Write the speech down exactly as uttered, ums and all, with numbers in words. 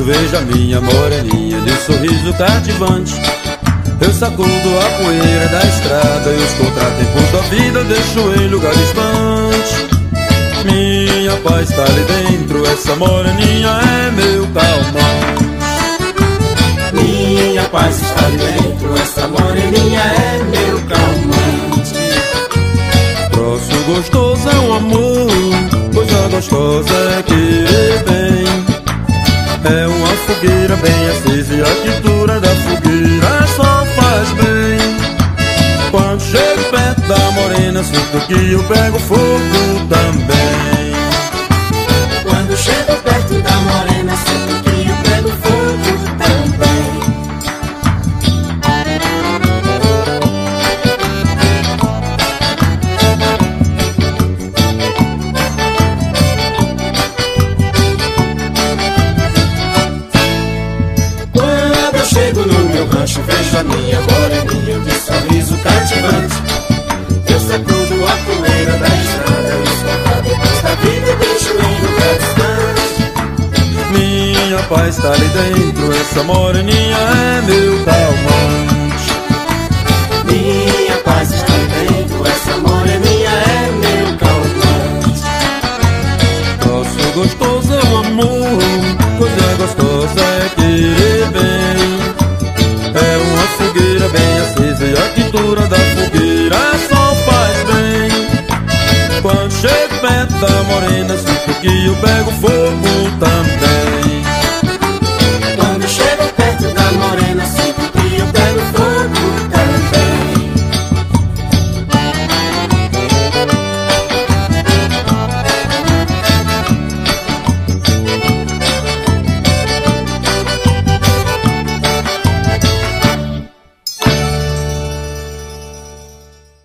rancho vejo a minha moreninha de sorriso cativante. Eu sacudo a poeira da estrada e os contratempos da vida deixo em lugar distante. Minha paz está ali dentro, essa moreninha é meu calmante. Minha paz está ali dentro, essa moreninha é meu calmante. Troço gostoso é um amor, coisa gostosa é querer bem. É uma fogueira bem acesa e a quentura da fogueira só faz bem. Quando chego perto da morena sinto que eu pego fogo também. Quando chego perto da morena sinto que eu pego fogo também. Quando eu chego no meu rancho vejo a minha moreninha de sorriso cativante. Eu sacudo a poeira da estrada e os contratempos da vida deixo em lugar distante. Minha paz está ali dentro, essa moreninha é meu calmante. Minha paz está ali dentro, essa moreninha é meu calmante. Troço gostoso é o amor, coisa gostosa é querer bem. É uma fogueira bem acesa e a quentura da fogueira só faz bem. Quando chego perto da morena sinto que eu pego fogo